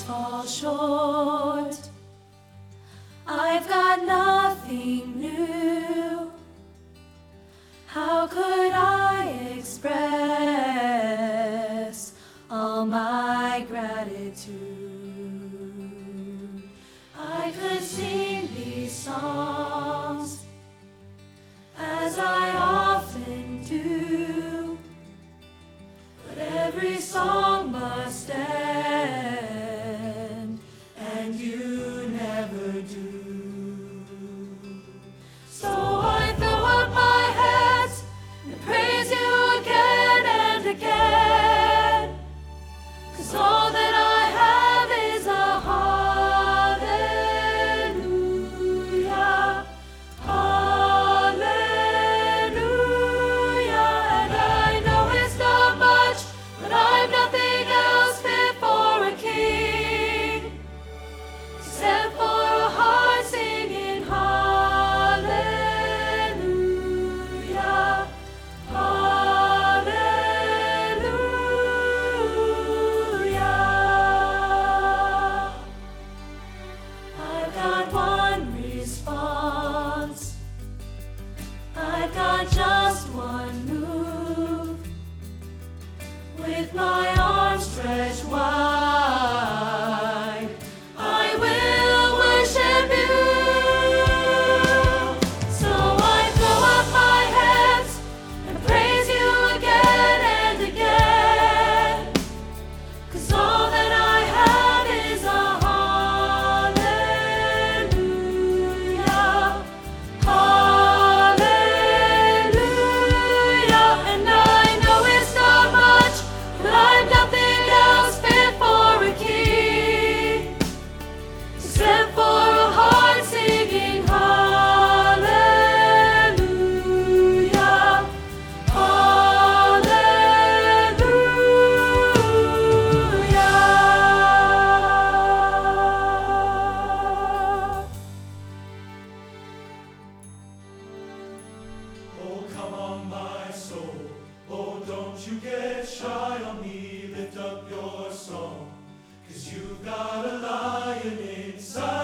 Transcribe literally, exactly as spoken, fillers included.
fall short. I've got nothing new. How could I express all my gratitude? I could sing these songs as I often do, but every song must end, and you never do. So I throw up my hands and praise you again and again, 'cause all that I have is a hallelujah, hallelujah. And I know it's not much, but I've nothing else fit for a king, except for a heart singing hallelujah, hallelujah. I've got one response, I've got just one move, with my arms stretched wide, I will worship you. So I throw up my hands and praise you again and again, 'cause all that I have is a hallelujah, hallelujah. And I know it's not much, but I've nothing else fit for a king, except for a heart singing hallelujah, hallelujah. Oh, come on, my soul. Oh, don't you get shy on me. Lift up your song, 'cause you've got a lion inside.